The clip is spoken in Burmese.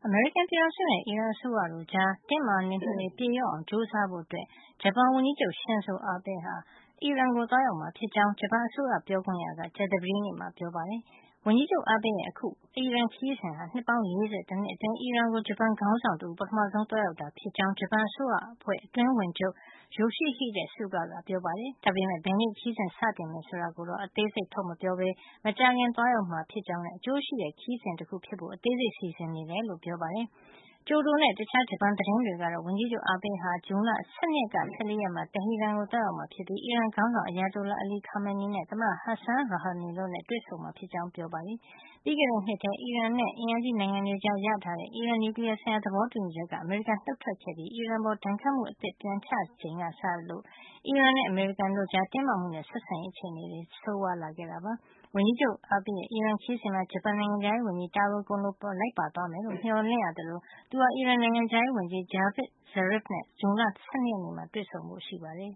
အမေရိကန်ပြည်ထောင်စုနဲ့ အီရန်အစိုးရတို့ကြား တင်းမာနေမှုတွေ ပြေလျော့အောင် ကြိုးစားဖို့ ဂျပန်ဝန်ကြီးချုပ် Shinzo Abe ဟာ အီရန်ကို သွားရောက်မှာဖြစ်ကြောင်း ဂျပန်အစိုးရပြောခွင့်ရက ကြာသပတေးနေ့မှာ ပြောပါတယ်။ ဝန်ကြီးချုပ် Abe ရဲ့ အခု အီရန်ခရီးစဉ်ဟာ နှစ်ပေါင်း ၄၁ နှစ်အတွင်း အီရန်ကို ဂျပန်ခေါင်းဆောင်တဦး ပထမဆုံး သွားရောက်တာ ဖြစ်ကြောင်း ဂျပန်အစိုးရအဖွဲ့ အတွင်းဝန်ချုပ် Yoshihide Suga က ပြောပါတယ်။ ဒါပေမယ့် ဘယ်နေ့ ခရီးစဉ် စတင်မယ် ဆိုတာကိုတော့ အသေးစိတ် ထုတ်မပြောပဲ မကြာခင် သွားရောက်မှာ ဖြစ်ကြောင်းနဲ့ အကျိုးရှိတဲ့ ခရီးစဉ်တခု ဖြစ်ဖို့ အသေးစိတ် စီစဉ်နေတယ်လို့ ပြောပါတယ်။ ကျိုဒိုနဲ့ တခြား ဂျပန်သတင်းတွေကတော့ ဝန်ကြီးချုပ် Abe ဟာ ဇွန်လ ၁၂ ရက်ကနေ ၁၄ ရက်မှာ တဟီရန်ကို သွားရောက်မှာ ဖြစ်ပြီး အီရန်ခေါင်းဆောင် Ayatollah Ali Khamenei နဲ့ သမ္မတ Hassan Rouhani တို့နဲ့ တွေ့ဆုံမှာ ဖြစ်ကြောင်း ပြောပါတယ်။ ပြီးခဲ့တဲ့နှစ်ထဲ အီရန်နဲ့ အင်အားကြီး နိုင်ငံတွေကြား ရထားတဲ့ အီရန် နျူကလီယားဆိုင်ရာ သဘောတူညီချက်ကနေ အမေရိကန်နုတ်ထွက်ခဲ့ပြီး အီရန်အပေါ် ဒဏ်ခတ်မှု အသစ်ပြန်ချချိန်ကစလို့ အီရန်နဲ့ အမေရိကန်တို့ကြား တင်းမာမှုနဲ့ ဆက်ဆံရေး အခြေအနေ ဆိုးဝါးလာခဲ့တာပါ။ ဝန်ကြီးချုပ် Abe ရဲ့ အီရန်ခရီးစဉ်မှာ ဂျပန်နိုင်ငံခြားရေးဝန်ကြီး Taro Kono လိုက်ပါသွားမယ်လို့ မျှော်လင့်ရသလို သူဟာ အီရန်နိုင်ငံခြားရေးဝန်ကြီး Javad Zarif နဲ့ ဇွန်လ ၁၂ ရက်နေ့မှာ တွေ့ဆုံဖို့ ရှိပါတယ်